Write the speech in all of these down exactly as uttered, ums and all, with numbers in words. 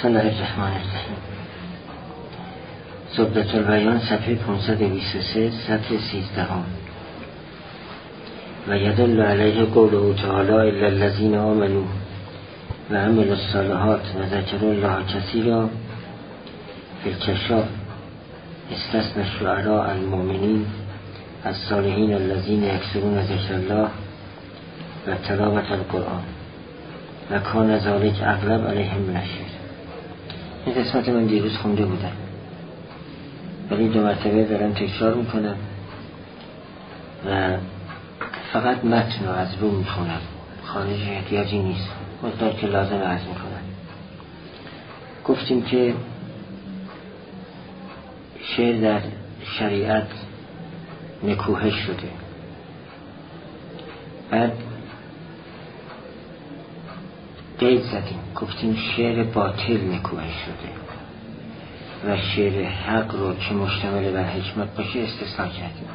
بسم الله الرحمن الرحیم. زبدة البیان صفحه پانصد و بیست و سه سطر سیزدهم. و یدل علیه قوله تعالی الا الذین آمنوا و عملوا الصالحات و ذکروا الله کثیرا فی الکشاف استثنى الشعراء المؤمنین الصالحین الذین یکثرون ذکر الله و تلاوة القرآن و کان ذلک اغلب علیهم من الشعر. این قسمت من دیروز خونده بودم ولی دو مرتبه دارم تکرار میکنم و فقط متن رو از رو میخونم، خارج احتیاجی نیست، مقدار که لازم عرض میکنم. گفتیم که شعر در شریعت نکوهش شده، بعد قید زدیم گفتیم شعر باطل نکوهش شده و شعر حق رو که مشتمل بر حکمت باشه استثناء کردیم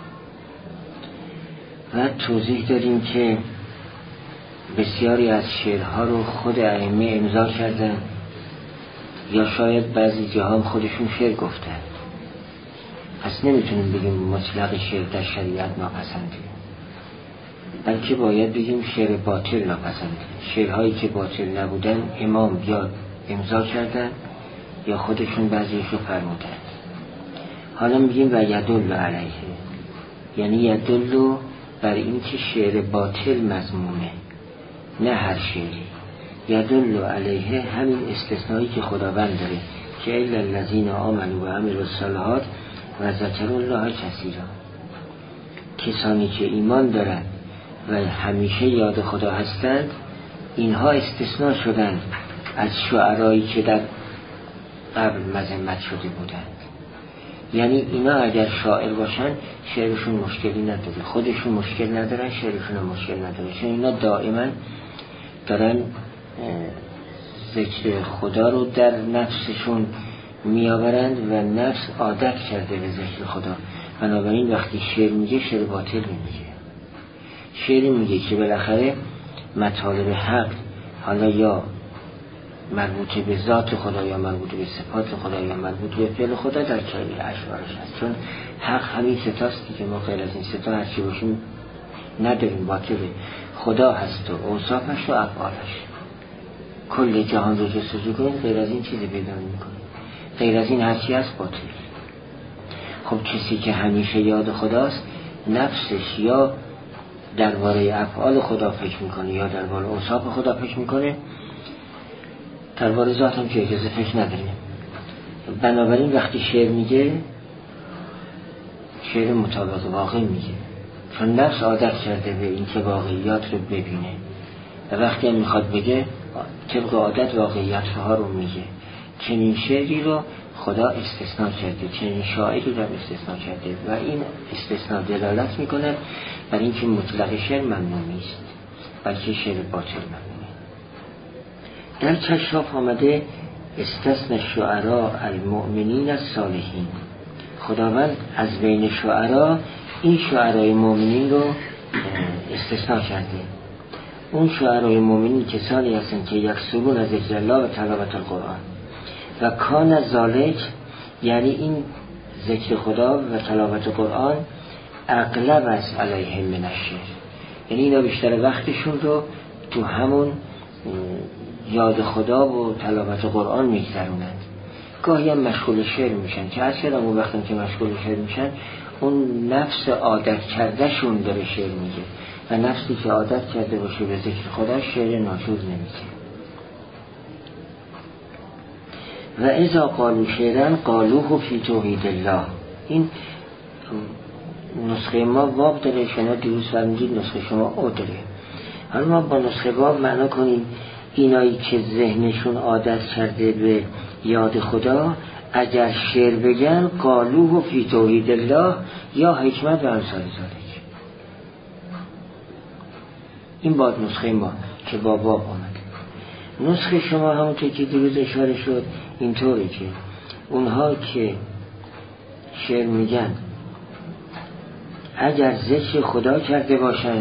و توضیح دادیم که بسیاری از شعرها رو خود ائمه امضا کردن یا شاید بعضی جاها خودشون شعر گفتن. پس نمیتونیم بگیم مطلق شعر در شریعت ناپسنده، بلکه باید بگیم شعر باطل ناپسنده. شعرهایی که باطل نبودن امام یا امضا کردن یا خودشون بعضیشو فرمودن. حالا میگیم و یدل علیه، یعنی یدل بر این که شعر باطل مضمونه، نه هر شعری. یدل علیه همین استثنایی که خداوند داره که الا الذین آمنوا و عملوا الصالحات و ذکروا الله کثیرا. کسانی که ایمان دارند و همیشه یاد خدا هستند اینها استثناء شدند از شعرایی که در قبل مذمت شده بودند. یعنی اینا اگر شاعر باشن شعرشون مشکلی نداره، خودشون مشکل ندارن، شعرشون مشکل نداره، چون اینا دائما دارن ذکر خدا رو در نفسشون میآورند و نفس عادت کرده به ذکر خدا. بنابراین وقتی شعر میگه شعر باطل نمیگه، شعر میگه که بالاخره مطالب حق حالا یا مربوط به ذات خدا یا مربوط به صفات خدا یا مربوط به فعل خدا در کلی اشعارش هست. چون حق همین ستاست که ما غیر از این ستا هرچی باشیم نداریم، باطله. خدا هست و اوصافش و افعالش. کل جهان رو جستجو کنید غیر از این چیزی پیدا نمی‌کنید، غیر از این هرچی هست باطل. خب کسی که همیشه یاد خداست نفسش یا درباره افعال خدا فکر میکنه یا درباره اوصاف خدا فکر میکنه، درباره ذات هم که اجازه فکر نداره. بنابراین وقتی شعر میگه شعر مطابق واقع میگه، چون نفس عادت کرده به این که واقعیات رو ببینه و وقتی هم میخواد بگه طبق عادت واقعیت ها رو میگه. چنین شعری رو خدا استثناء کرده، چنین شاعری رو استثناء کرده و این استثناء دلالت میکنه بر این که مطلق شعر ممنوع نیست بلکه شعر باطل ممنوعه. در کشاف آمده استثنى الشعراء المؤمنین الصالحین. خداوند از بین شعرا این شعرای مؤمنین رو استثناء کرده. اون شعرای مؤمنین کسانی هستند که یکثرون از ذکر الله و تلاوت القرآن و کان ذالک، یعنی این ذکر خدا و تلاوت قرآن اغلب از علیهم من الشعر، یعنی اینا بیشتر وقتشون رو تو همون یاد خدا و تلاوت قرآن میگذرونند. گاهی هم مشغول شعر میشن که از کدام اون وقتی که مشغول شعر میشن اون نفس عادت کرده شون داره شعر میگه و نفسی که عادت کرده باشه به ذکر خدا شعر ناجوز نمیگه. و اذا قالوا شعرا قالوه فی توحید الله. این نسخه ما واب داره، شما دیروز فرمودید نسخه شما او داره. حالا ما با نسخه واب معنا کنیم اینایی که ذهنشون عادت کرده به یاد خدا اگر شعر بگن قالوه فی توحید الله یا حکمت و امثال ذالک. این با نسخه ما که با واب آمده. نسخه شما همونطور که دیروز اشاره شد اینطوری که اونها که شعر میگن اگر ذکر خدا کرده باشند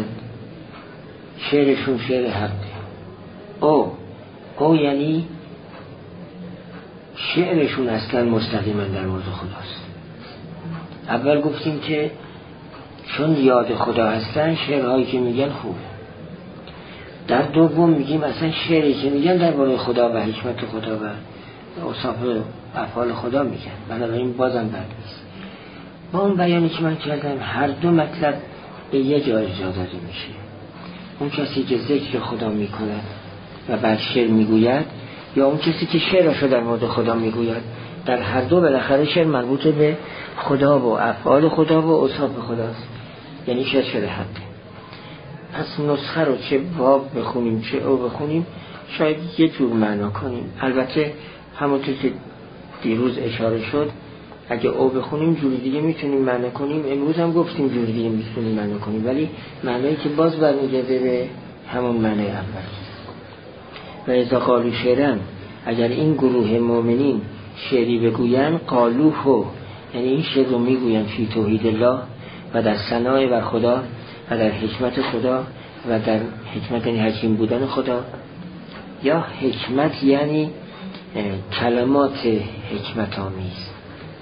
شعرشون شعر حقه. او او یعنی شعرشون اصلا مستقیما در مورد خداست. اول گفتیم که چون یاد خدا هستن شعرهایی که میگن خوبه. در دوم میگیم اصلا شعری که میگن در مورد خدا و حکمت خدا و اوصاف افعال خدا میگن، بنابراین بازم بد نیست. با اون بیانی که من کردم هر دو مطلب به یه جا اجرا داده میشه. اون کسی که ذکر خدا میکنه و بعد شعر میگوید، یا اون کسی که شعرشو در مورد خدا میگوید، در هر دو بالاخره شعر مربوط به خدا و افعال خدا و اوصاف خداست، یعنی شعر شعر حقه. پس نسخه رو چه باب بخونیم چه او بخونیم شاید یه جور معنا کنیم. البته همونطور که دیروز اشاره شد اگه او بخونیم جوری دیگه میتونیم معنا کنیم، امروز هم گفتیم جوری دیگه میتونیم معنا کنیم، ولی معنایی که باز برمیگرده به همون معنای اول. و اذا قالوا شعرا، اگر این گروه مؤمنین شعری بگوین، قالوه، یعنی این شعر رو میگوین فی توحید الله و در ثنای بر خدا و در حکمت خدا و در حکمت یعنی حکیم بودن خدا، یا حکمت یعنی کلمات حکمت آمیز،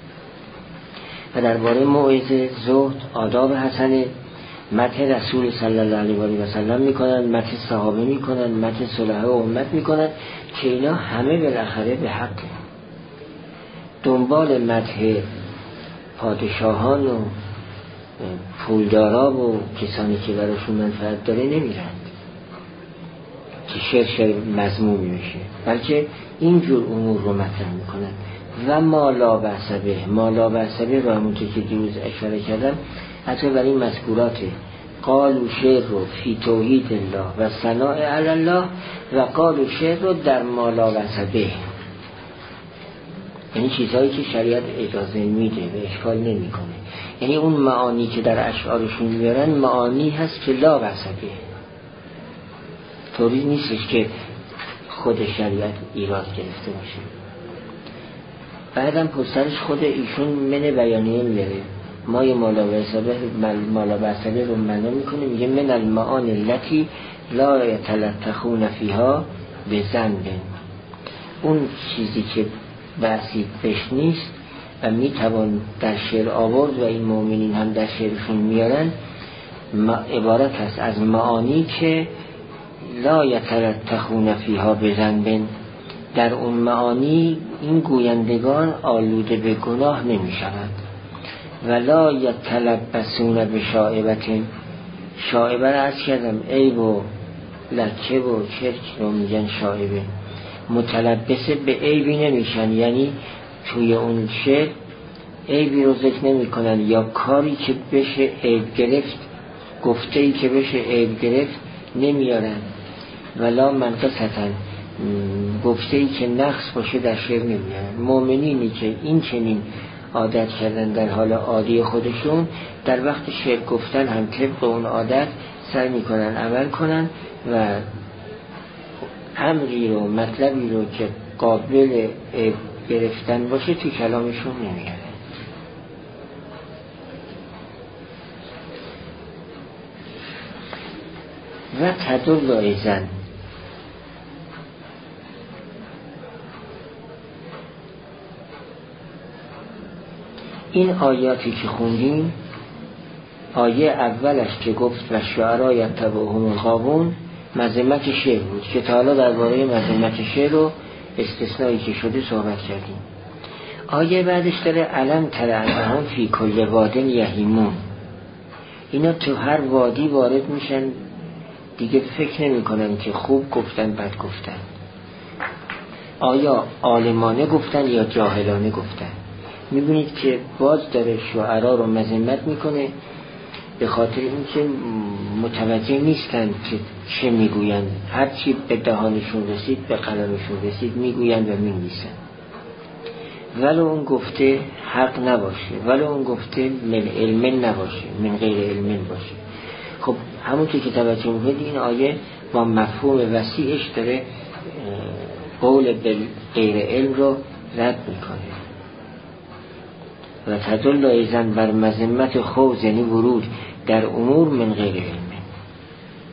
و درباره موعظه، زهد، آداب حسنه، مدح رسول صلی الله علیه و سلم میکنن، مدح صحابه میکنن، مدح صلح و امت میکنن که اینا همه بالاخره به حق دنبال مدح پادشاهان و پولدارا و کسانی که براشون منفعت داره نمیرند که شعر شعر مذموم میشه، بلکه اینجور امور رو مطرح میکنن. و ما لا بأس به، ما لا بأس به رو همونطور که دیروز اشاره کردم حتی برای این مذکوراته. قالوا شعر رو فی توحید الله و ثناء علی الله و قالوا شعر رو در ما لا بأس به، یعنی چیزهایی که شریعت اجازه میده و اشکال نمیکنه. یعنی اون معانی که در اشعارشون میارن معانی هست که لا بأس به، طوری نیستش که خود شریعت ایراد گرفته باشه. بعدم پسرش خود ایشون من بیانیه میاره، ما یه مالا بسبه مالا بسبه رو معنا میکنه، میگه من المعانی التي لا یتلطخون فیها بذنب، اون چیزی که بحثی بهش نیست و میتوان در شعر آورد و این مؤمنین هم در شعرشون میارن، عبارت هست از معانی که لا یتلطخون فیها بذنب، در اون معانی این گویندگان آلوده به گناه نمی شود. ولا یتلبسون به شائبت، شائبه را از کردم عیب و لکه و چرک رو میگن شائبه، متلبسه به عیبی نمیشن، یعنی توی اون شعر عیبی رو ذکر نمی کنن یا کاری که بشه عیب گرفت، گفته‌ای که بشه عیب گرفت نمیارن. ولا منقصتن، گفته‌ای که نقص باشه در شعر نمیارن. مؤمنینی که این چنین عادت کردن در حال عادی خودشون، در وقت شعر گفتن هم طبق اون عادت سعی میکنن عمل کنن و امری رو مطلبی رو که قابل گرفتن باشه تو کلامشون نمیارن. و تدل ایزن، این آیاتی که خوندیم، آیه اولش که گفت و شعرا یتبعهم الغاوون مذمت شعر بود که تا حالا درباره مذمت شعر و استثنایی که شده صحبت کردیم. آیه بعدش داره علم تر انهم فی کل وادن یهیمون، اینا تو هر وادی وارد میشن دیگه فکر نمی کنن که خوب گفتن بد گفتن، آیا عالمانه گفتن یا جاهلانه گفتن. میبینید که باز داره شعرا رو مذمت میکنه به خاطر اینکه متوجه نیستن که چه میگوین، هرچی به دهانشون رسید به قلمشون رسید میگوین و مینویسن، ولو اون گفته حق نباشه، ولو اون گفته من علم نباشه، من غیر علم باشه. خب همونطور که توجه میکنید این آیه با مفهوم وسیعش داره قول به غیر علم رو رد میکنه. و تدل ایزن بر مذمت خوض، یعنی ورود در امور من غیر علم،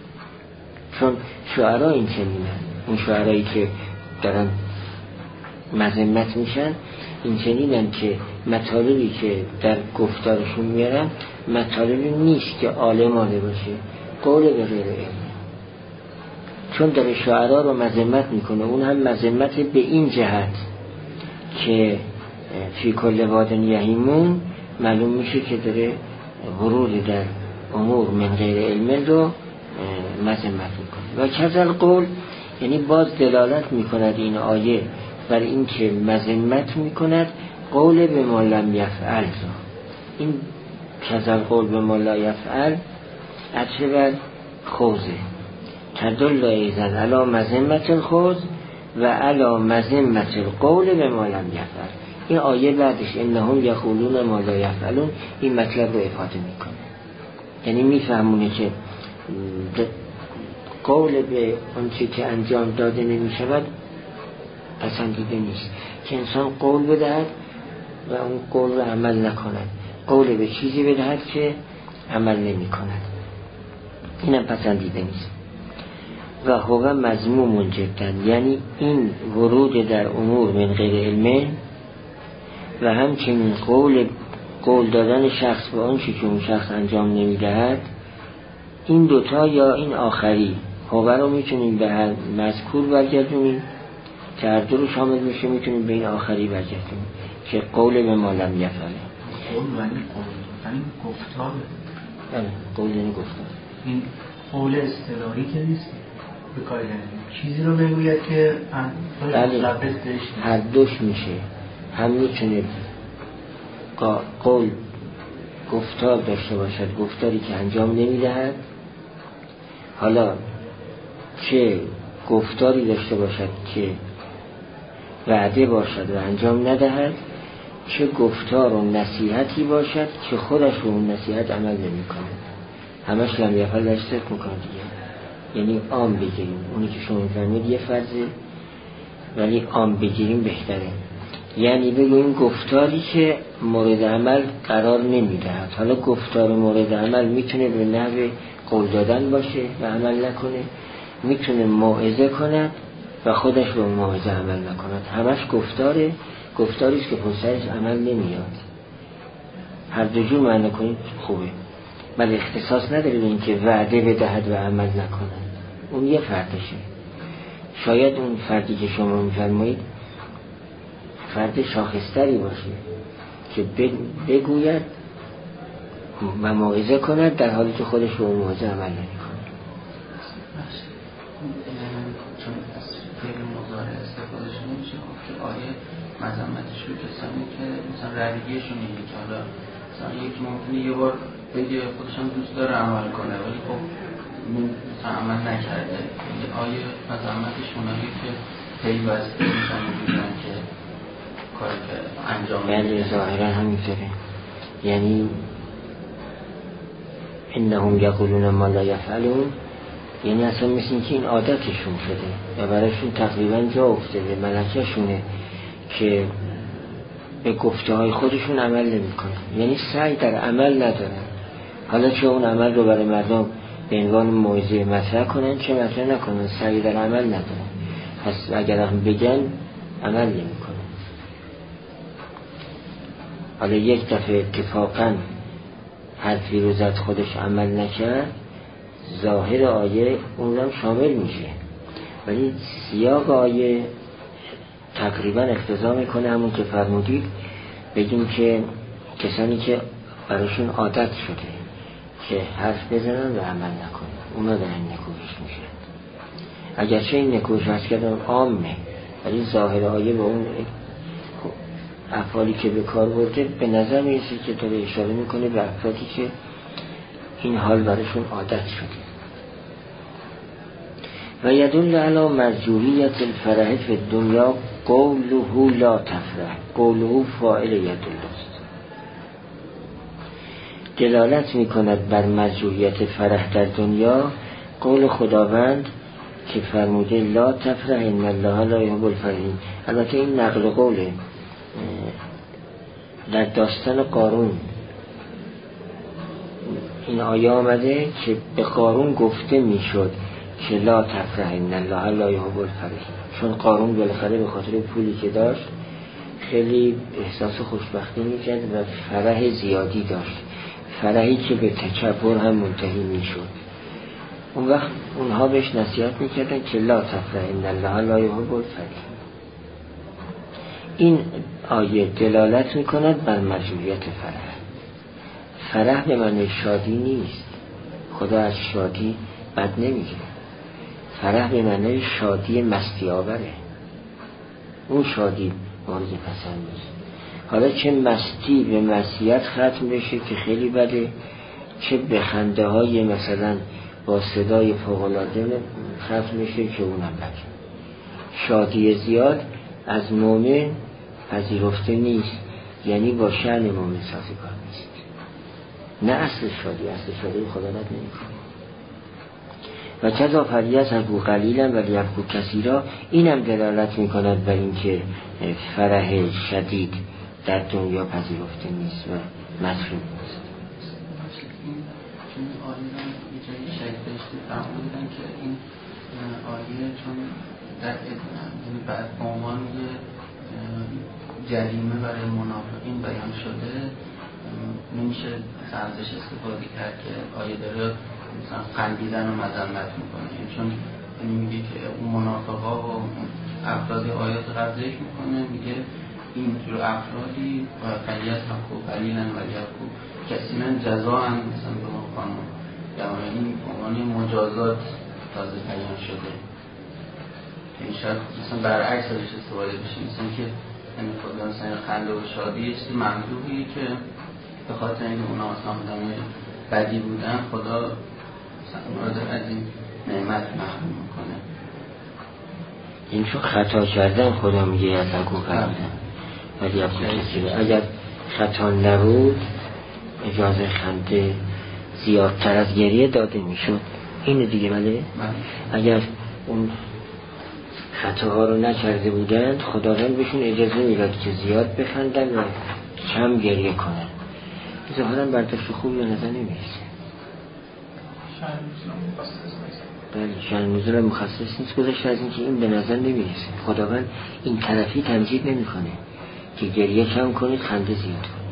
چون شعرها این چنینن، اون شعرهایی که دارن مذمت میشن این چنینن که مطالبی که در گفتارشون میارن مطالبی نیست که عالمانه باشه، قول به غیر علم، چون داره شعرا رو مذمت میکنه. اون هم مذمت به این جهت که فی کل وادن یهیمون معلوم میشه که داره ورود در امور من غیر علم رو مذمت میکنه. و کذل قول یعنی باز دلالت میکند این آیه بر این که مذمت میکند قول به ما لم یفعل. این کذل قول به ما لا یفعل عطف بر خوزه تدل ایزن علا مذمت الخوز و علا مذمت القول به ما لم یفعل. این آیه بعدش انهم یقولون ما لا یفعلون این مطلب رو افاده میکنه، یعنی میفهمونه که قول به اون چی که انجام داده نمیشود پسندیده نیست، که انسان قول بدهد و اون قول رو عمل نکند، قول به چیزی بدهد که عمل نمی کند، اینم پسندیده نیست. و هو مذموم جدا، یعنی این ورود در امور من غیر علمه و همچنین قول قول دادن شخص به اون چی که اون شخص انجام نمی دهد، این دوتا یا این آخری هو رو میتونیم به هر مذکور برگردونیم که هر دو رو شامل میشه، میتونیم به این آخری برگردونیم که قول به ما لم یفعل. قول یعنی قول یعنی گفتار. بله قول یعنی گفتار. این قول اصطلاحی که نیست به کار یعنی چیزی رو بگوید که هر دوش میشه، هم میتونه قول گفتار داشته باشد، گفتاری که انجام نمیدهد، حالا چه گفتاری داشته باشد که وعده باشد و انجام ندهد، چه گفتار و نصیحتی باشد که خودش رو اون نصیحت عمل نمی کند. همش لم یفعل داشت میکنه دیگه. یعنی عام بگیریم، اونی که شما میفرمید یه فرضه ولی عام بگیریم بهتره. یعنی بگویم گفتاری که مورد عمل قرار نمیدهد. حالا گفتار مورد عمل میتونه به نحو قول دادن باشه و عمل نکنه، میتونه موعظه کند و خودش به موعظه عمل نکند. همش گفتاره، گفتاری است که پشتش عمل نمیاد. هر دو جور معنی کنید خوبه، ولی اختصاص نداره به این که وعده بدهد و عمل نکند. اون یه فردشه. شاید اون فردی که شما میفرمایید فرد شاخصتری باشه که بگوید و موعظه کند در حالی که خودش به موعظه عمل نمی‌کند. چون از فعل مضارع استفاده شده میشه که آیه مذمتش رو کسانی که مثلا رویه‌شون اینه که حالا مثلا یکی ممکنه یه بار بگه خودشم دوست داره عمل کنه ولی خب مثلا عمل نکرده. آیه مذمتش اونایی که پیوسته میشن میگن که کاری که انجام میده. بله ظاهرا همینطوره. یعنی انهم یقولون ما لا یفعلون، یعنی اصلا مثل این که این عادتشون شده و برایشون تقریبا جا افتاده، ملکه‌شونه که به گفته های خودشون عمل نمی کنن، یعنی سعی در عمل ندارن. حالا چه اون عمل رو برای مردم به عنوان موعظه مطرح کنن چه مطرح نکنن، سعی در عمل ندارن. پس اگر هم بگن عمل نمی کنن. حالا یک دفعه اتفاقا حرفی رو زد خودش عمل نکرد، ظاهر آیه اون هم شامل میشه، ولی سیاق آیه تقریبا اقتضا میکنه همون که فرمودید بگیم که کسانی که براشون عادت شده که حرف بزنن و عمل نکنن اونا دارن نکوهش میشن. اگرچه این نکوهش هست کردن عامه، ولی ظاهر آیه به اون افعالی که به کار برده به نظر میرسه که داره اشاره میکنه به افرادی که این حال براشون عادت شده. و یدل علی مرجوحیت الفرح فی الدنیا قوله لا تفرح، قوله فاعل یدل است. دلالت میکند بر مرجوحیت فرح در دنیا قول خداوند که فرموده لا تفرح ان الله لا یحب الفرحین. البته این نقل قوله در داستان قارون این آیه آمده که به قارون گفته میشد که لا تفرح ان الله لا یحب الفرح. چون قارون بالاخره به خاطر پولی که داشت خیلی احساس خوشبختی میکرد و فرح زیادی داشت، فرحی که به تکبر هم منتهی میشد. اون وقت اونها بهش نصیحت میکردن که لا تفرح ان الله لا یحب الفرح. این آیه دلالت میکند بر مشروعیت فرح. فرح به معنی شادی نیست، خدا از شادی بد نمیگه. فرح به معنی شادی مستی آوره، اون شادی مورد پسند نیست. حالا چه مستی به معصیت ختم بشه که خیلی بده، چه به خنده های مثلا با صدای فوق‌العاده ختم بشه که اونم بده. شادی زیاد از مومن پذیرفته نیست، یعنی با شأن مومن سازگار نیست. نه اصل شادی، اصل شادی خدا رد نمی‌کنه. و کذا فلیضحکوا قلیلا ولیبکوا کثیرا، اینم دلالت می‌کند بر اینکه فرح شدید در دنیا پذیرفته نیست و مطلوب نیست. چون آیه را یه جایی شهید داشته فرمودن که این آیه چون در یعنی بعد به عنوان جریمه برای منافقین بیان شده، نمیشه ازش استفاده کرد که آیه داره مثلا خندیدن و مذمت میکنه، چون میگه که اون منافقا و افراد آیات قبل ذکر میکنه، میگه اینجور افرادی و فلیضحکوا قلیلا ولیبکوا کثیرا جزاء مثلا به مقام در این عنوان مجازات تازه بیان شده. این شاید مثلا برعکس ازش استفاده بشه، مثلا که این خدا مثلا خنده و شادی یه چیز ممدوحیه که به خاطر اینکه اونا مثلا آدمای بدی بودن خدا مثلا اونا رو از این نعمت محروم میکنه. این چون خطا کردن خدا میگه یضحکوا قلیلا ولیبکوا کثیرا. اگر خطا نبود اجازه خنده زیادتر از گریه داده میشد. اینه دیگه. بله اگر اون خطاها رو نکرده بودند خداوند بهشون اجازه میداد که زیاد بخندن و کم گریه کنن. ظاهرا برداشت خوبی به نظر نمیرسه. بله شأن نزول مخصص نیست، گذشته از اینکه این به نظر نمیرسه. خداوند این طرفی تمجید نمیکنه که گریه کم کنید خنده زیاد کنید.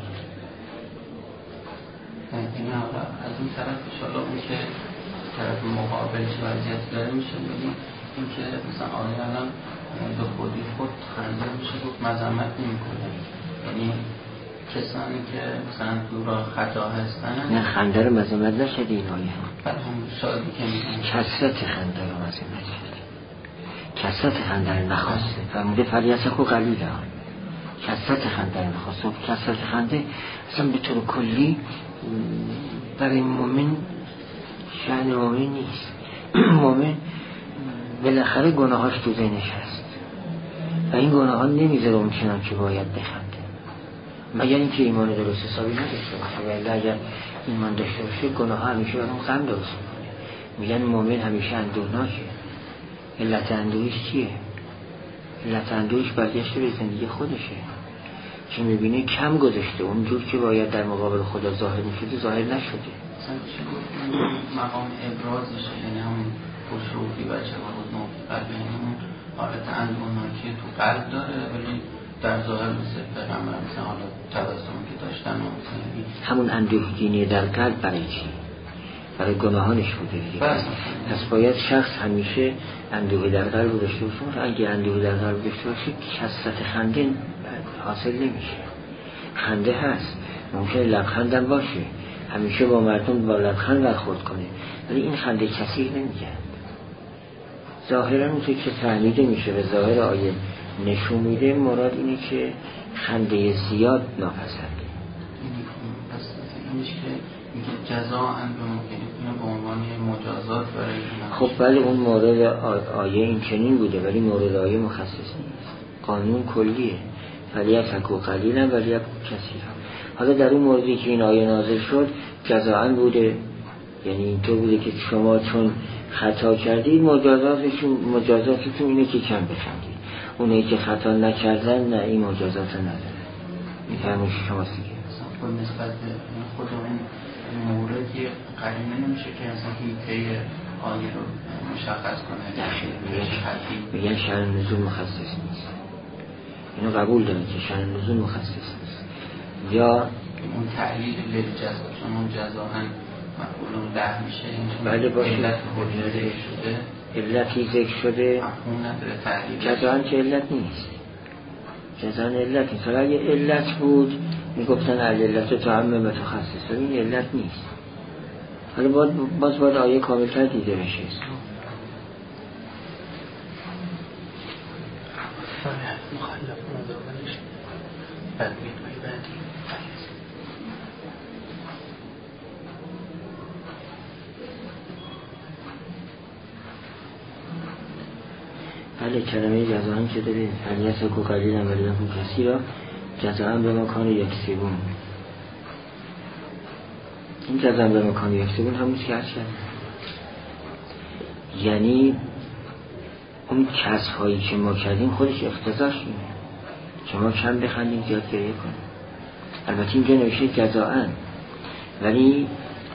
این از این طرف انشاءالله اون که طرف مقابل چه وضعیت داره میشه بگیم این که مثلا آیه الان به خودی خود خنده میشه گفت مذمت نمیکنه، یعنی کسانی که مثلا تو راه خطا هستن نه خنده رو مذمت نشده این آیه بعد هم شادی که میکنه کثرت خنده رو مذمت شده، کثرت خنده رو نخواسته فرموده فلیضحکوا قلیلا، کثرت خنده رو نخواسته. کثرت خنده اصلا به طور کلی برای مومن شأن مومن نیست. مومن بالاخره گناهاش تو ذهنش هست و این گناه ها نمیذاره اون چنان که باید بخنده، مگر اینکه ایمان درست حسابی نداشته باشه. ولی اگر ایمان داشته باشه گناه ها همیشه برای اون غم درست میکنه. میگن مومن همیشه اندوهناکه. علت اندوهش چیه؟ علت اندوهش برگشته به زندگی خودشه که میبینه کم گذاشته، اونجور که باید در مقابل خدا ظاهر میشده ظاهر نشده. مثلا چی گفت مقام ابرازشه، یعنی همون خوشروحی و جواب موفقت، یعنی همون حالت اندوهناکی تو قلب داره ولی در ظاهر مثل پیغمبر مثلا حالا تبسمی که داشتن و مثلا همون اندوهگینی در قلب برای چی؟ برای گناهانش بوده دیگه. پس باید شخص همیشه اندوه در قلب داشته باشه. اگه اندوه در قلب داشته باشه کثرت خنده حاصل نمیشه. خنده هست، ممکن لبخندم باشه، همیشه با مردم با لبخند برخورد کنه، ولی این خنده کثیر نمیگه. ظاهرا اونطور که فهمیده میشه به ظاهر آیه نشون میده مراد اینه که خنده زیاد ناپسنده. پس اینش که میگه جزا اندوه به عنوان مجازات برای خب بله اون مورد آیه این چنین بوده ولی مورد آیه مخصص نیست، قانون کلیه. فلیضحکوا قلیلا ولیبکوا کثیرا. حالا در اون موردی که این آیه نازل شد جزاء بوده، یعنی اینطور بوده که شما چون خطا کردید مجازاتشون مجازاتتون اینه که کم بخندید، اونایی که خطا نکردن نه این مجازات نداره. این فرمایش شماست دیگه. با نسبت به خودمون موردی قرینه نمیشه که اصلا هیته آیه رو مشخص کنه. میگن شأن نزول مخصص نیست. اینو قبول داره که شأن نزول مخصص نیست. یا اون تعلیل للجزا، چون اون جزا هم مفعول له میشه. بله باشه. علت حجت شده. علتی ذکر شده. مفهوم نداره تعلیل. جزا هم که علت نیست. جزا علت نیست. حالا اگه علت بود میگفتن علت تعمم متخصص، این علت نیست. حالا باید باز باید آیه کاملتر دیده بشه. مخالف مداولش بدبین بایی بعدی بله کلمه جزا هم که داره هلیت کو قلیل هم ولی هم کسی را جزا هم به مکان یک سیبون. این جزا هم به مکان یک سیبون همون که هست کرد، یعنی اون کسب هایی که ما کردیم خودش اقتضاش اینه که ما کم بخندیم زیاد گریه کنیم. البته اینجا نوشته جزاءً، ولی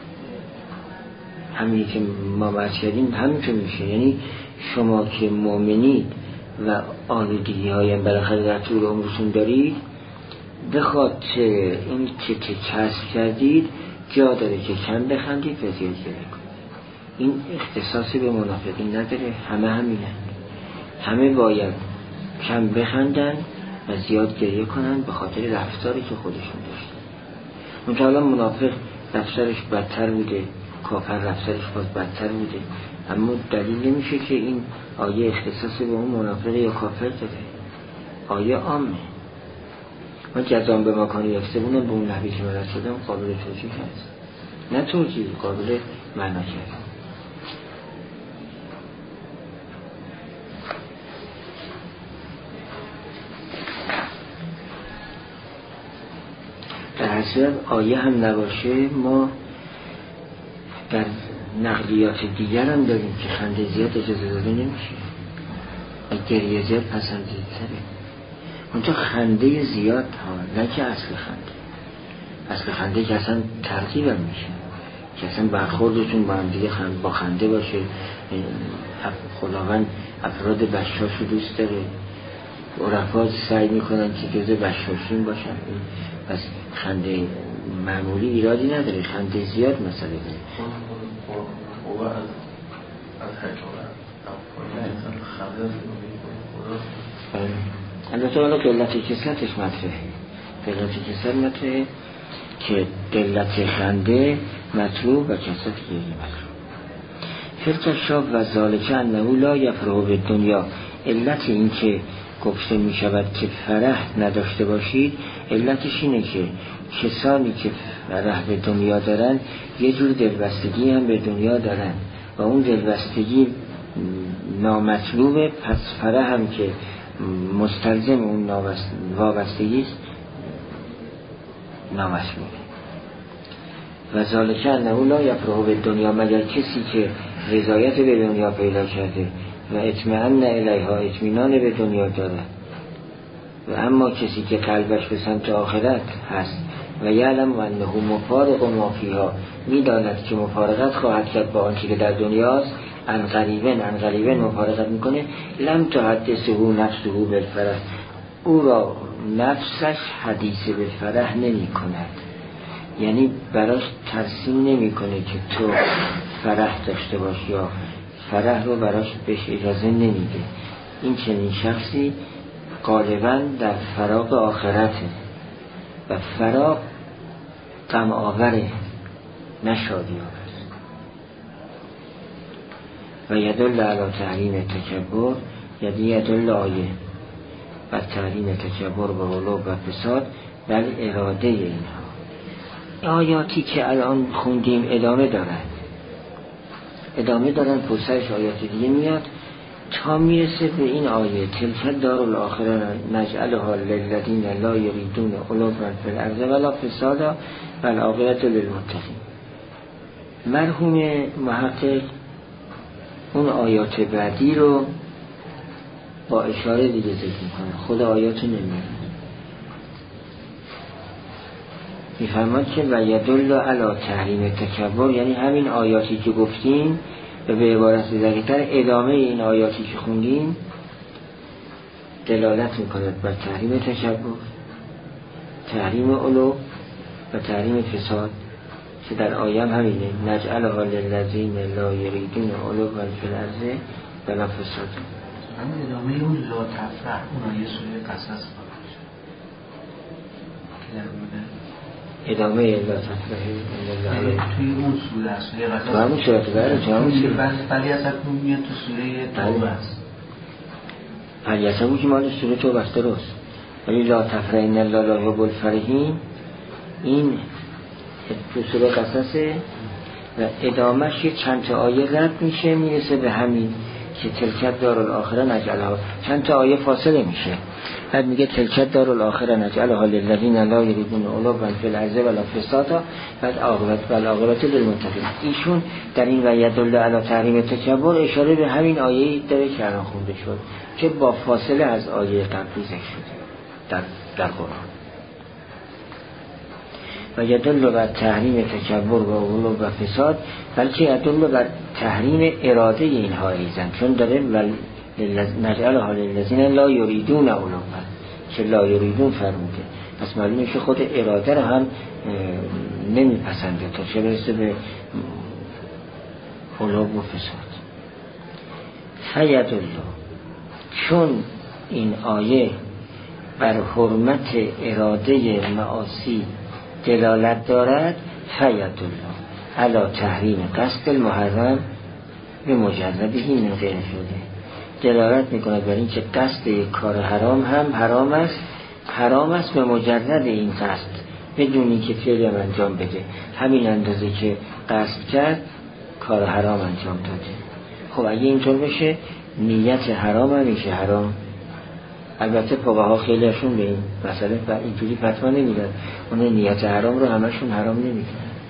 همینی که ما بحث کردیم همینطور میشه. یعنی شما که مؤمنید و آلودگی هایم بالاخره در طول عمرتون دارید، به خاطر این که که کسب کردید جا داره که کم بخندید و زیاد گریه کنید. این اختصاصی به منافقین نداره، همه همینه. همه باید کم بخندن و زیاد گریه کنن به خاطر رفتاری که خودشون داشتن. منطقه منافق رفتارش بدتر بوده، کافر رفتارش باز بدتر بوده، اما دلیل نمیشه که این آیه اختصاصی به اون منافق یا کافر داره. آیه عامه. ما جزام به مکان یکسبونم به اون نحوی که من شدم قابل توجیه هست، نه توجیه، قابل معنا کردن. در حساب آیه هم نباشه ما در نقلیات دیگر هم داریم که خنده زیاد اجازه داده نمیشه و گریه زیاد پسندیده تره. اونجا خنده زیاد ها، نه که اصل خنده. اصل خنده که اصلا ترتیب هم میشه که اصلا برخوردتون با هم دیگه خند با خنده باشه. خداوند افراد بشاشو دوست داره، عرفا سعی میکنن که جزء بشاشین باشن. پس خنده معمولی ایرادی نداره، خنده زیاد مسئله داره. او از از حکمت خنده البته حالا قلت کسلتش مطرحه، قلت کسلت مطرحه که قلت خنده مطلوب و کسلت گیری مطلوب. فرق شاب و ذالک انه لا یفرح به دنیا. علت این که گفته می شود که فرح نداشته باشید، علتش اینه که کسانی که فرح به دنیا دارن یه جور دلبستگی هم به دنیا دارن و اون دلبستگی نامطلوبه، پس فرح هم که مستلزم اون وابستگی است نامطلوبه. و ذالک انه لا یفرح به دنیا، مگر کسی که رضایت به دنیا پیدا کرده و اطمئن الیها، اطمینان به دنیا داره، و اما کسی که قلبش به سمت آخرت هست و یعلم انه مفارق ما فیها، میداند که مفارقت خواهد کرد با آنچه که در دنیاست، ان قریبن ان قریبن مفارقت میکنه، لم تحدثه نفسه بالفرح، او را نفسش حدیث به فرح نمی کند، یعنی براش ترسیم نمی کنه که تو فرح داشته باش یا فرح رو براش بهش اجازه نمیده. این چنین شخصی غالباً در فراق آخرته و فراق غم آوره، نشادی آور. و یدل علی تحریم تکبر، یعنی یدل آیه و تحریم تکبر و غلو و فساد بل اراده اینها. آیاتی که الان خوندیم ادامه دارن ادامه دارن پرسش آیات دیگه میاد تا میرسه به این آیه تلک دار الاخره نجعلها للذین لا یریدون علوا فی الارض ولا فسادا والعاقبة للمتقین. مرحوم محقق اون آیات بعدی رو با اشاره دیگه ذکر میکنه، خود آیات رو نمیاد. میفرماد که و یدل علی تحریم تکبر، یعنی همین آیاتی که گفتیم و به عبارت دقیق‌تر ادامه این آیاتی که خوندیم دلالت میکند بر تحریم تکبر، تحریم علو و تحریم فساد که در آیه هم همینه نجعلها للذین لا یریدون علوا فی الارض ولا فساد. همین ادامه اون لا تفرح اون آیه سوره قصص ادامه لا تفرح توی اون سوره است سوره قصص تو همون سوره بله تو همون سوره ولی اصلا میاد تو سوره توبه است. پریسه که مال سوره توبه است درست، ولی لا تفرح ان الله لا یحب الفرحین این تو سوره قصصه و ادامهش یه چند تا آیه رد میشه میرسه به همین که تلکت دارالآخره نجعلها، چند تا آیه فاصله میشه بعد میگه تلکت دارالآخره نجعلها للذین لا یریدون علوا فی الارض ولا فسادا بعد عاقبت والعاقبت للمتقین. ایشون در این و یدل علی تحریم تکبر اشاره به همین آیه داره که الان خونده شد که با فاصله از آیه قبلی ذکر شده در در قرآن. و یدل بر تحریم تکبر و علو و فساد، بلکه یدل بر تحریم اراده اینها ایزن، چون داره نجعلها للذین لا یریدون علوا که لا یریدون فرموده، پس معلومه که خود اراده رو هم نمیپسنده تا چه برسه به علو و فساد. فیدل چون این آیه بر حرمت اراده معاصی دلالت دارد فیدل علی تحریم قصد المحرم به مجردهی من غیر شده، دلالت میکند بر این که قصد کار حرام هم حرام است، حرام است به مجرد این قصد بدونی که فعل انجام بده، همین اندازه که قصد کرد کار حرام انجام داده. خب اگه اینطور بشه نیت حرام هم میشه حرام. البته فقها خیلی هاشون به این مسئله و اینجوری فتوا نمیدن، اون نیت حرام رو همشون حرام نمیدن.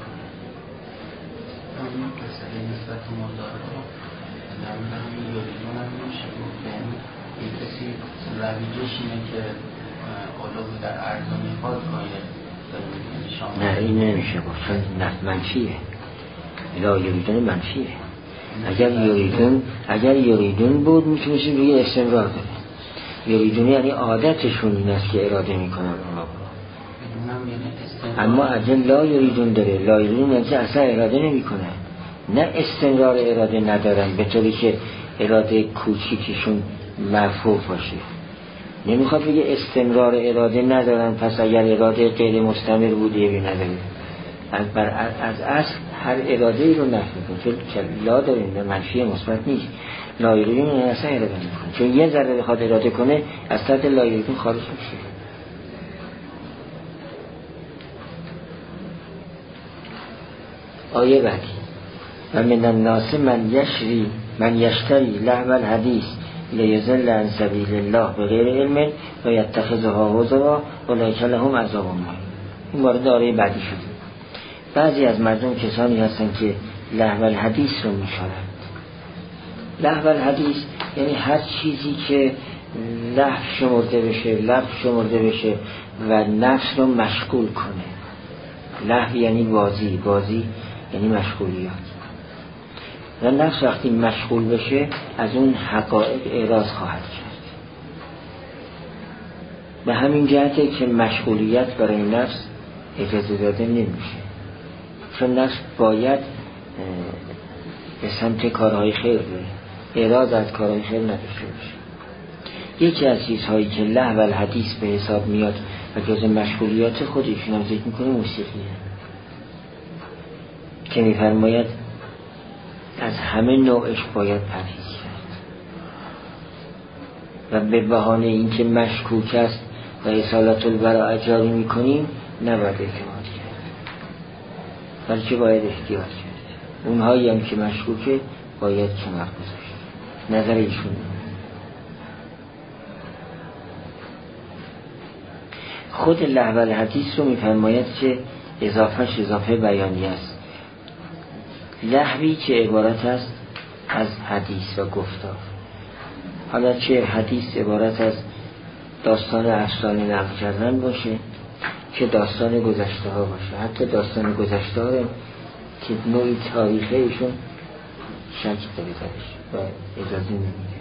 همین مسئله نسبت مضارع در همین یوریدون هم میشه که این کسی رویجش اینه که علو در عرض میخواد آیه نه این نمیشه گفت چون منفیه، لا یوریدون منفیه. اگر یوریدون اگر یوریدون بود میتونیشیم روی استمرار داره. یوریدون یعنی عادتشون این است که اراده میکنن اونا برو، اما اگر لا یوریدون داره لا یوریدون یعنی اصلا اراده نمیکنن، نه استمرار اراده ندارن به طوری که اراده کوچیکشون مرفوع باشه. نمیخواد بگه استمرار اراده ندارن پس اگر اراده غیر مستمر بوده یه نداره. از, بر از اصل هر اراده ای رو نفی میکنه، چون لا داریم منفی مثبت نیست. لا یریدون اصلا اراده میکنه، چون یه ذره بخواد اراده کنه از سطح لا یریدون خارج میشه. آیه بعدی و من الناس من یشری من یشتری لهو الحدیث لیضل عن سبیل الله بغیر علم و یتخذها هزوا اولئک لهم عذاب مهین. این وارد آیه بعدی شده. بعضی از مردم کسانی هستن که لهو الحدیث رو میشارند. لهو الحدیث یعنی هر چیزی که لهو شمرده بشه لهو شمرده بشه و نفس رو مشغول کنه. لهو یعنی بازی، بازی یعنی مشغولیات. و نفس وقتی مشغول بشه از اون حقایق اعراض خواهد کرد. به همین جهته که مشغولیت برای نفس اجازه داده نمیشه، چون نفس باید به سمت کارهای خیر بره، اعراض از کارهای خیر نداشته باشه. یکی از چیزهایی که لهو الحدیث به حساب میاد و جز مشغولیات خودشون هم ذکر میکنه موسیقیه که میفرماید از همه نوعش باید پرهیز کرد و به بهانه اینکه مشکوک است و اصالت البراء جاری میکنیم نباید اعتماد کرد، بلکه باید احتیاط کرد. اونهایی هم که مشکوکه باید کنار گذاشت. نظر ایشون خود لهو الحدیث رو میفرماید که اضافهش اضافه بیانی است. لهوی که عبارت است از حدیث و گفتار، حالا چه حدیث عبارت از داستان افسانه نقل کردن باشه که داستان گذشته ها باشه، حتی داستان گذشته ها که نوعی تاریخه ایشون شک داره درش و اجازه نمیده.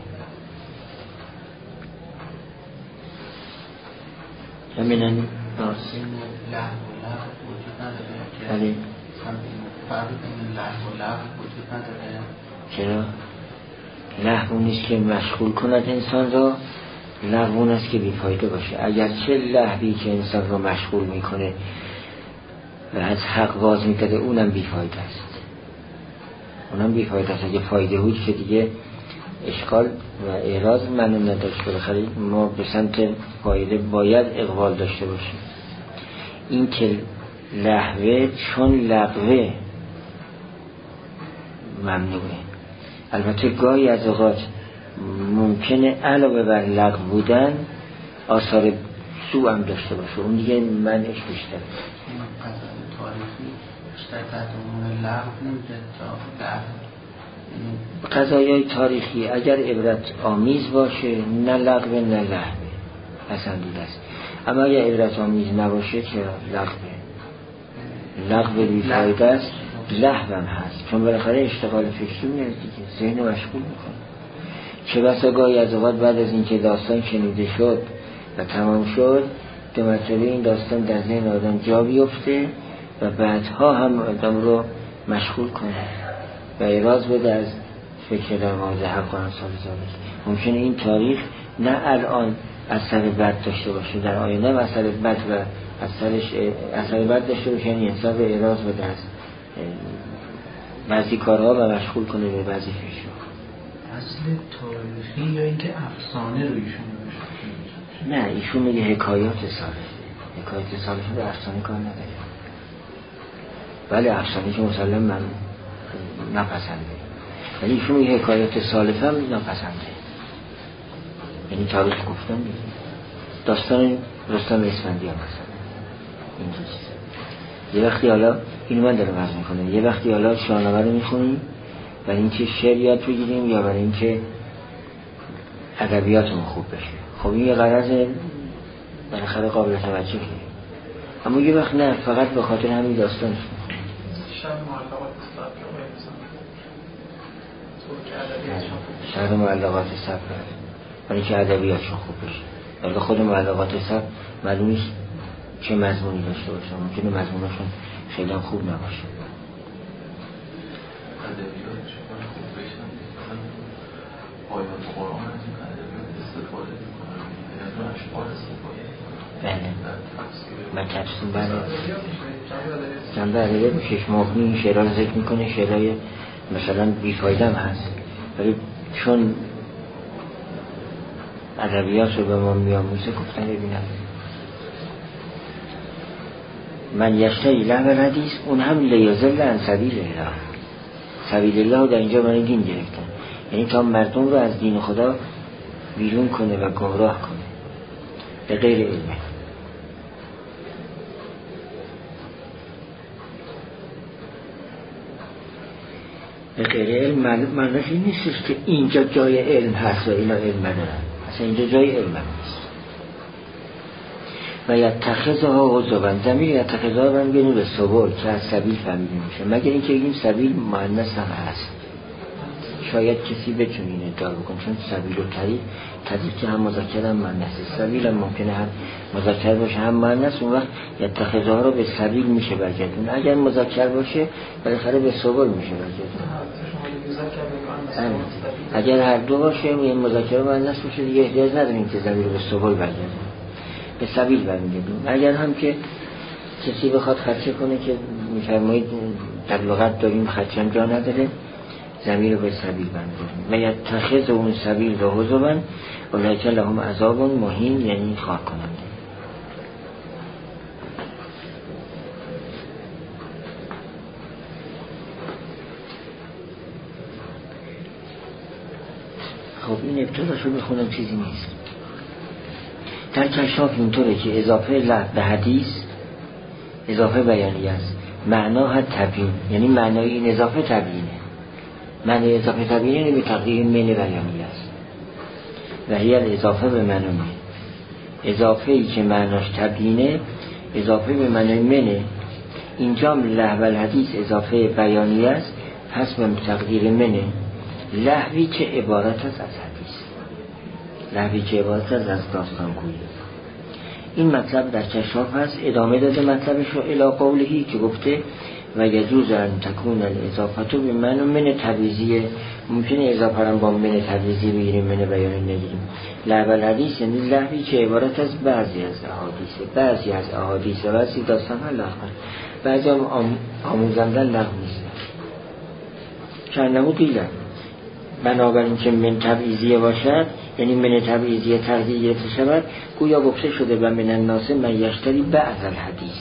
همینن ناس لحو و لحو وجود نداره. بله. فرق بین لحو و لحو وجود نداره. چرا؟ لحو نیست که مشغول کند انسان را، لحو اون است که بیفایده باشه. اگر چه لحوی که انسان را مشغول میکنه و از حق باز میداده اونم بیفایده است، اونم بیفایده است. اگه فایده بود که دیگه اشکال و اعراض منو نداشت. بالاخره ما به سمت فایده باید اقبال داشته باشیم. این که لحوه چون لغوه ممنوعه. البته گاهی از اوقات ممکنه علاوه بر لغو بودن آثار سوء هم داشته باشه، اون دیگه منعش بیشتره. تاریخی بیشتر تحت عنوان لغو نمیشه تا لغو. قضایای تاریخی اگر عبرت آمیز باشه نه لغو نه لهوه پسندیده است، اما اگر عبرت آمیز نباشه که لغوه لغو بیفایده است، لهو هم هست، چون بالاخره اشتغال فکری میاد دیگه، ذهن مشغول میکنه. چه بسا گاهی از اوقات بعد از اینکه داستان شنیده شد و تمام شد دو مرتبه این داستان در ذهن آدم جا بیفته و بعدها هم آدم رو مشغول کنه و اعراض بده از فکر در مورد حق و امثال ذالک. ممکنه این تاریخ نه الان اثر بد داشته باشه، در آینده و اثر بد و اثرش اثر بد داشته باشه، یعنی انسان به اعراض بده از بعضی کارها و مشغول کنه به بعضی فکرها. اصل تاریخی یا اینکه افسانه رو ایشون باشه؟ نه، ایشون میگه حکایات سالفه. حکایات سالفه به افسانه کار نداره. ولی افسانه که مسلم من نپسنده، ولی ایشون میگه حکایات سالفه هم نپسنده. یعنی تاریخ گفتن میگه داستان رستم اسفندیار مثلا این چیزه. یه وقتی حالا اینو من دارم عرض میکنم، یه وقتی حالا شاهنامه رو میخونیم برای اینکه شعر یاد بگیریم یا برای اینکه ادبیاتمون خوب بشه. خب این یه غرض بالاخره قابل توجهه، اما یه وقت نه، فقط به خاطر همین داستان شهر معلقات صبر برای اینکه ادبیاتشون خوب بشه. ولی خود معلقات صبر معلوم نیست چه مضمونی داشته باشه، ممکنه مضمونشون خیلی هم خوب نباشه. ادبیاتشون خوب بشن آیات قرآن از این ادبیات استفاده میکنن، از اشعار استفاده بله من تفسیر بله جنبه ادبیات شش ماهی این شعرها رو ذکر میکنه، شعرهای مثلا بیفایده هم هست، ولی چون ادبیات رو به ما میاموزه گفتن ببینم من یشتری لهو الحدیث اون هم لیضل عن سبیل الله. سبیل الله در اینجا برای دین گرفتن، یعنی تا مردم رو از دین خدا بیرون کنه و گمراه کنه به غیر علمه. به غیر علم معنیش این نیست که اینجا جای علم هست و اینا علم ندارن، اصلا اینجا جای علم نیست. و یتخذها هزوا، ضمیر یتخذها رو میگیم به سبل که از سبیل فهمیده میشه، مگر اینکه بگیم سبیل مؤنث هم هست. شاید کسی بتونه این ادعا بکنه، چون سبیل و طریق طریق که هم مذکر هم مؤنث، سبیل هم ممکنه هم مذکر باشه هم مؤنث، اون وقت یتخذها رو به سبیل میشه برگردون. اگر مذکر باشه بالاخره به سبل میشه برگردون. اگر هر دو باشه یعنی مذکر و مؤنث باشه دیگه احتیاج نداریم که ضمیر به سبل برگردون، به سبیل برمیگردیم. اگر هم که کسی بخواد خدشه کنه که میفرمایید در لغت داریم خدشه هم جا نداره، ضمیر به سبیل برمیگردیم. و یتخذ اون سبیل و هزوا اولئک لهم عذاب مهین، یعنی خاک کننده. خب این ابتداش رو بخونم چیزی نیست. در کشاف اینطوره که اضافه لفظ به حدیث اضافه بیانی است، معناها تبیین، یعنی معنای این اضافه تبیینه. معنای اضافه تبیینه یعنی به تقدیر من بیانی است و هی اضافه به معنی اضافه ای که معناش تبیینه اضافه به معنای منه. اینجا لهو الحدیث اضافه بیانی است، پس به تقدیر منه. لهوی که عبارت است از حدیث، لهوی که عبارت است از داستانگویی. این مطلب در کشاف هست. ادامه داده مطلبش رو الی قولهی که گفته و یجوز ان تکون الاضافه به من و من تبعیضیه. ممکنه اضافه را با من تبعیضی بگیریم، من بیانی نگیریم. لهو الحدیث یعنی لهوی که عبارت از بعضی از احادیث، بعضی از احادیث و بعضی داستان ها لهو، بعضی هم آم... آموزندن لهو نیست. چند قیل بنابراین که من تبعیضیه باشد، یعنی من تبعیضیه تقدیر گرفته شود، گویا گفته شده و من الناس من یشتری بعض الحدیث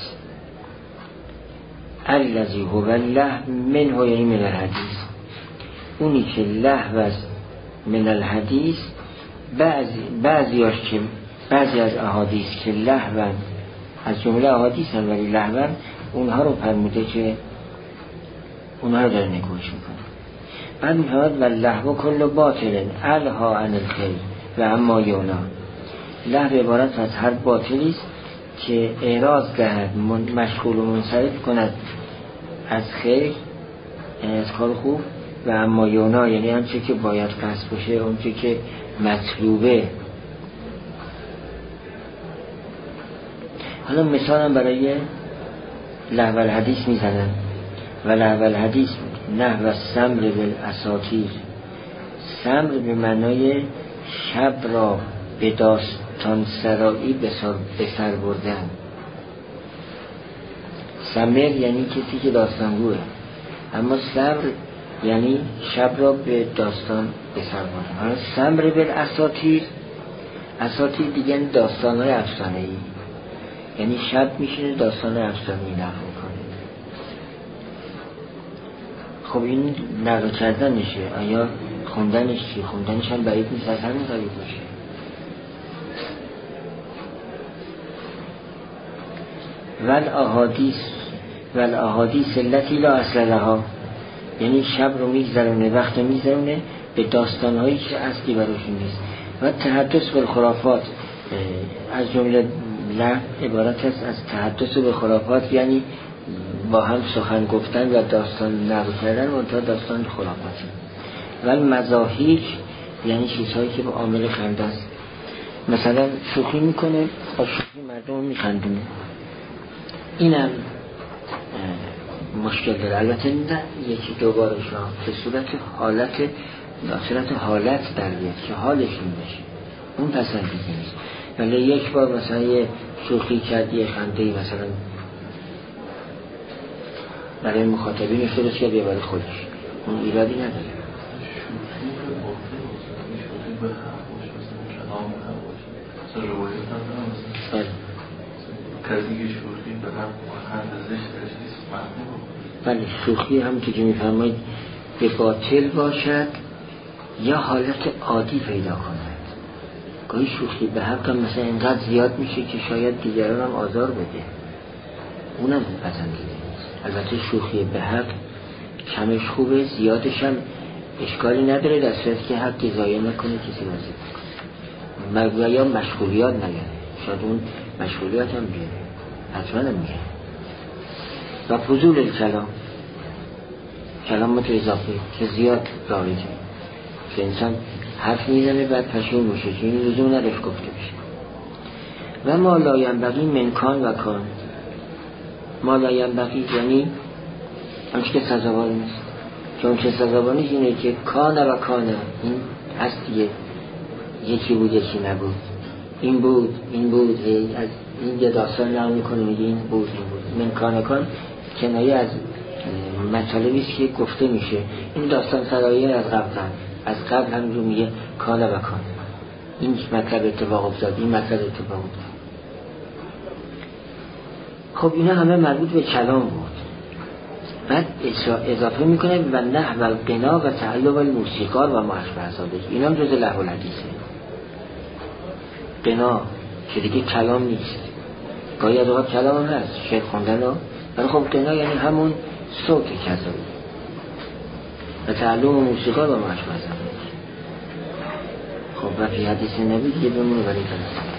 الذی هو اللهو منه، یعنی من الحدیث، اونی که لهو است من الحدیث، بعضی بعضیاش که بعضی از احادیث که لهو از جمله احادیث هم ولی لهو، اونها رو فرموده که اونها رو داره نگوش میکنه. بعد میفرماید و اللهو کل باطل الها عن الخیر و اما یونا. لهو عبارت از هر باطلی است که اعراض دهد، مشغول و منصرف کند از خیر، یعنی از کار خوب، و اما یونا یعنی آنچه که باید قصد باشه، آنچه که مطلوبه. حالا مثال هم برای لهو الحدیث میزنن و لهو الحدیث نحو السمر بالاساطیر. سمر به معنای شب را به داستان سرایی به سر بردن. سمر یعنی کسی که داستانگوه، اما صبر یعنی شب را به داستان به سر بردن. حالا سمر بالاساطیر، اساطیر دیگه داستان‌های افسانه‌ای، یعنی شب میشینه داستان افسانه‌ای نقل میکنه. خب این نقل کردنشه، آیا خوندنش چی؟ خوندنش هم بعید نیست از همین قبیل باشه. ول احادیث ول احادیث التي لا اصل لها، یعنی شب رو میگذرونه، وقت میگذرونه به داستانهایی که اصلی براشون نیست. و تحدث بالخرافات از جمله لهو عبارت است از تحدث به خرافات، یعنی با هم سخن گفتن و داستان نقل کردن و تا داستان خرافاتی. و مزاحیک یعنی چیزهایی که به عامل خنده است، مثلا شوخی میکنه، با شوخی مردم میخندونه. اینم مشکل داره. البته نه یکی دوباره شما به صورت حالت صورت حالت در بیاد که حالشون بشه، اون پسندیده نیست. ولی یک بار مثلا یه شوخی کرد، یه خندهی مثلا برای مخاطبینش درست کرد، برای خودش، اون ایرادی نداره. بله شوخی هم که میفرمایید به باطل باشد یا حالت عادی پیدا کند. گاهی شوخی به حق هم مثلا اینقدر زیاد میشه که شاید دیگران هم آزار بده، اونم پسندیده. البته شوخی به حق کمش خوبه، زیادش هم اشکالی نداره، در صورتی که حقی ضایع نکنه، کسی نزد نکنه یا مشغولیات نگه، شاید اون مشغولیات هم بیاره، حتما هم میگه. و فضول الکلام، کلام تو اضافه که زیاد رایجه، که انسان حرف میزنه بعد پشیمون میشه، که این لزوم نداشت گفته بشه. و ما لا ینبغی من کان و کان، ما لا ینبغی یعنی آنچه که سزاوار نیست، که آنچه سزاوار نیست اینه که کان و کانه، این هست دیگه، یکی بود یکی نبود، این بود این بود، از این یه داستان نام میکنه میگه این بود این بود. من کان و کان کنایه از مطالبی است که گفته میشه. این داستان سرایی از قبل هم از قبل هم رو میگه کان و کان، این مطلب اتفاق افتاد، این مطلب اتفاق افتاد. خب اینا همه مربوط به کلام بود. بعد اضافه میکنه و نحو الغنا و تعلق الموسیقار و ما اشبه ذلک، اینا هم جز لهو الحدیثه. غنا که دیگه کلام نیست، گاهی از اوقات کلام هست، شعر خوندن ها، ولی خب غنا یعنی همون صوت کذایی و تعلق موسیقار و ما اشبه ذلک. خب و فی حدیث نبی دیگه بمونه برای کلام.